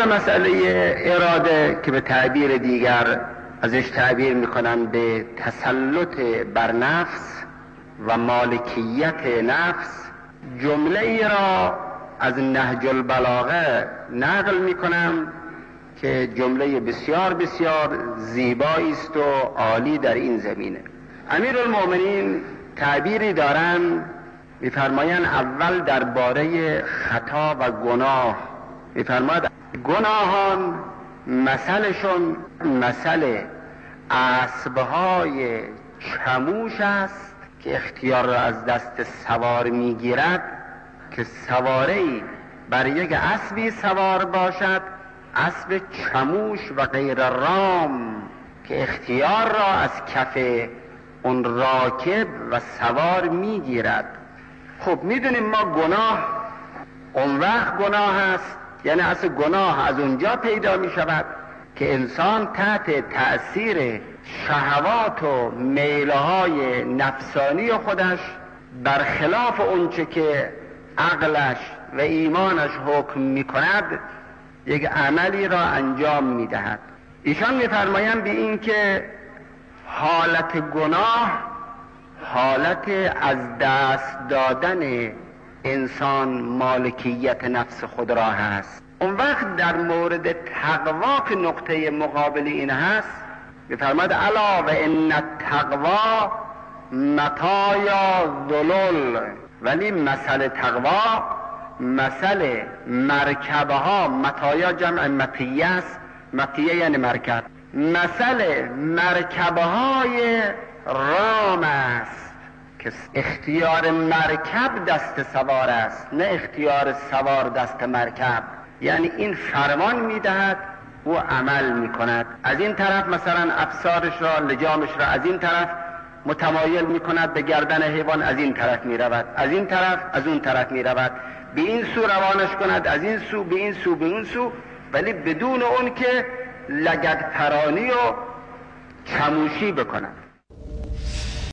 سر مسئله اراده که به تعبیر دیگر ازش تعبیر میکنن به تسلط بر نفس و مالکیت نفس، جمله ای را از نهج البلاغه نقل میکنم که جمله بسیار بسیار زیبایی است و عالی در این زمینه. امیرالمؤمنین تعبیری دارن، میفرمایند اول درباره خطا و گناه میفرماید گناهان مثلشون مثل اسبهای چموش است که اختیار را از دست سوار میگیرد که سواری بر یک اسبی سوار باشد، اسب چموش و غیر رام که اختیار را از کف اون راکب و سوار میگیرد. خب میدونیم ما گناه اون وقت گناه است، یعنی اصل گناه از اونجا پیدا می شود که انسان تحت تأثیر شهوات و میلهای نفسانی خودش برخلاف اونچه که عقلش و ایمانش حکم می کند یک عملی را انجام می دهد. ایشان می فرمایند به این که حالت گناه حالت از دست دادن انسان مالکیت نفس خود را هست. اون وقت در مورد تقوا که نقطه مقابل این هست می‌فرماید الا و ان التقوا مطایا ذلل، ولی مثل تقوا مثل مرکبه ها، مطایا جمع مطیه است، مطیه یعنی مرکب، مثل مرکبه های رام است که اختیار مرکب دست سوار است نه اختیار سوار دست مرکب. یعنی این فرمان میدهد او عمل میکند، از این طرف مثلا افسارش را لجامش را از این طرف متمایل میکند به گردن حیوان، از این طرف میرود، از این طرف از اون طرف میرود، به این سو روانش کند، از این سو به این سو به اون سو، ولی بدون اون که لگد پرانی و چموشی بکند.